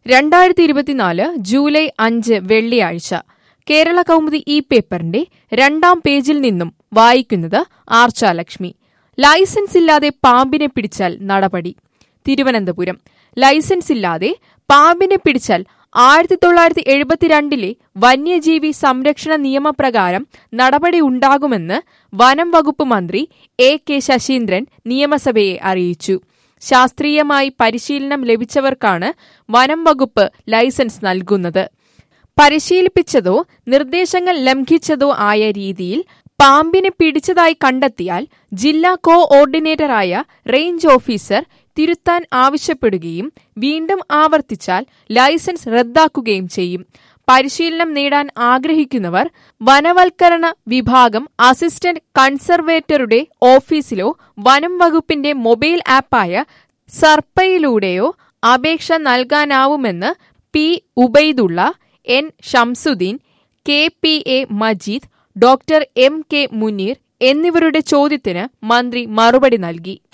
2024 July 5 വെള്ളിയാഴ്ച കേരള കൗമുദി ഈ പേപ്പറിന്റെ 2-ാം പേജിൽ നിന്നും വായിക്കുന്നത് ആർച്ചാലക്ഷ്മി. ലൈസൻസ് ഇല്ലാതെ പാമ്പിനെ പിടിച്ചാൽ നടപടി. തിരുവനന്തപുരം. ലൈസൻസ് ഇല്ലാതെ പാമ്പിനെ പിടിച്ചാൽ 1972 വന്യജീവി സംരക്ഷണ നിയമപ്രകാരം നടപടി ഉണ്ടാകുമെന്ന് വനം വകുപ്പ് മന്ത്രി എ.കെ. ശശീന്ദ്രൻ നിയമസഭയെ അറിയിച്ചു. ശാസ്ത്രീയമായി പരിശീലനം ലഭിച്ചവർക്കാണ് വനം വകുപ്പ് ലൈസൻസ് നൽകുന്നത്. പരിശീലിപ്പിച്ചതോ നിർദ്ദേശങ്ങൾ ലംഘിച്ചതോ ആയ രീതിയിൽ പാമ്പിനെ പിടിച്ചതായി കണ്ടെത്തിയാൽ ജില്ലാ കോഓർഡിനേറ്ററായ റേഞ്ച് ഓഫീസർ തിരുത്താൻ ആവശ്യപ്പെടുകയും വീണ്ടും ആവർത്തിച്ചാൽ ലൈസൻസ് റദ്ദാക്കുകയും ചെയ്യും. പരിശീലനം നേടാൻ ആഗ്രഹിക്കുന്നവർ വനവൽക്കരണ വിഭാഗം അസിസ്റ്റന്റ് കൺസർവേറ്ററുടെ ഓഫീസിലോ വനം വകുപ്പിന്റെ മൊബൈൽ ആപ്പായ സർപ്പയിലൂടെയോ അപേക്ഷ നൽകാനാവുമെന്ന് P. Ubaidulla, N. Shamsuddin, K P A. Majeed, doctor M K. Muneer എന്നിവരുടെ ചോദ്യത്തിന് മന്ത്രി മറുപടി നൽകി.